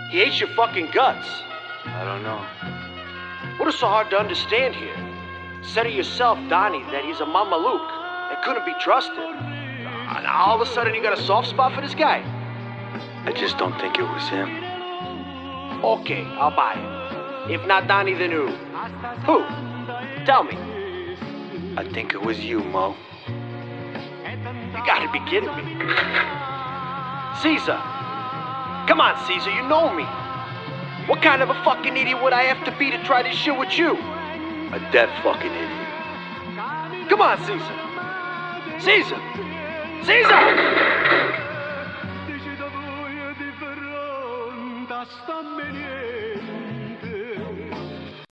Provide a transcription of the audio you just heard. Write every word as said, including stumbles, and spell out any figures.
He hates your fucking guts. I don't know. What is so hard to understand here? Said it yourself, Donnie, that he's a mamalouk and couldn't be trusted. Uh, now all of a sudden you got a soft spot for this guy? I just don't think it was him. Okay, I'll buy it. If not Donnie, then who? Who? Tell me. I think it was you, Mo. You gotta be kidding me. Caesar. Come on, Caesar, you know me. What kind of a fucking idiot would I have to be to try this shit with you? A dead fucking idiot. Come on, Caesar. Caesar! Caesar!